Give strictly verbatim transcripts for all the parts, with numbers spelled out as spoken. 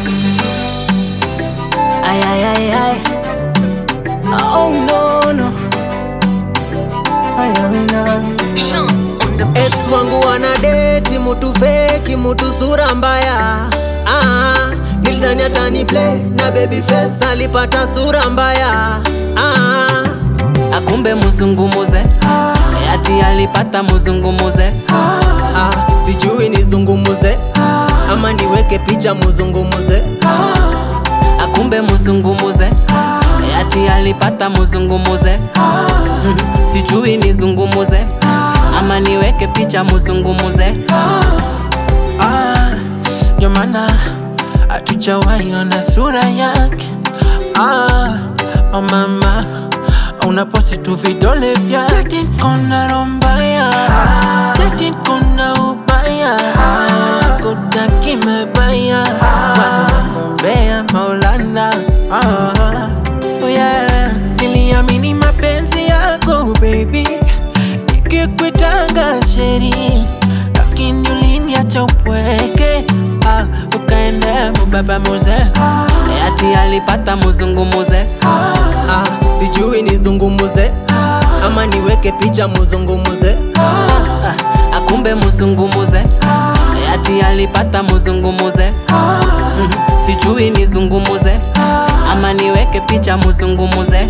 Ay, ay, ay, ay. Oh no, no. Ay, ay, ay. Ex wangu wana date mutu fake, mutu sura mbaya. Ah, nilidhani atani play na baby face, alipata sura mbaya. Ah, akumbe muzungumuze, ati alipata muzungumuze. Ah, sijui nizungumuze ama niweke picha muzungumuze. Akumbe muzungumuze, ati alipata muzungumuze. Mm, sijui nizungumuze ama niweke picha muzungumuze. Ah, ndio maana hatujawahi ona sura yake. Ah, oh mama, unaposti tu vidole vyake. Seti kona rombaya, seti kona ubaya, sikutaki mebaya, waza nakumbea Maulana. Ah, oh yeah, niliamini mapenzi yako baby, nikikuitanga sheri, lakini uliniacha upweke. Ah, ukaenda mubaba muze, ati alipata muzungumuze. ah, Sijui nizungumuze ama niweke picha muzungumuze. Ah, akumbe muzungumuze, ati alipata muzungumuze. Mm, sijui nizungumuze ama niweke picha muzungumuze.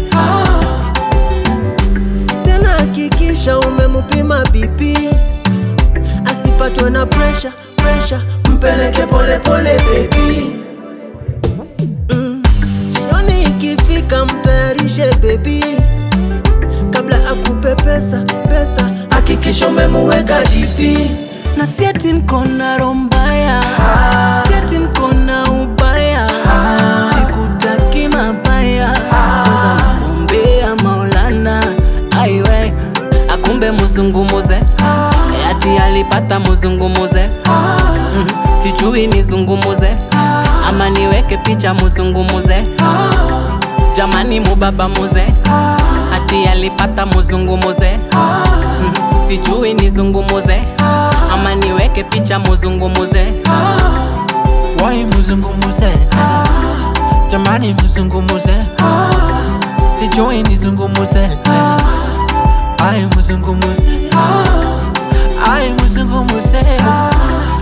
Tena hakikisha umemupima B P, asipatwe na pressure, pressure. Mpeleke pole pole baby. Mm, jioni ikifika mtayarishe baby, kabla akupe pesa, pesa. Hakikisha umemuweka D P. Na sieti nkona rombaya, sieti nkona ubaya, sikutaki mabaya, kwanza nakumbea Maulana. Aiwe, akumbe muzungumuze, ati alipata muzungumuze. Mm, sijui nizungumuze ama niweke picha muzungumuze. Jamani mubaba muze, ati alipata muzungumuze. Mm, sijui nizungumuze ama niweke picha muzungumuze. wai muzungumuze, jamani muzungumuze, sijui nizungumuze. Ai muzungumuze, ai muzungumuze.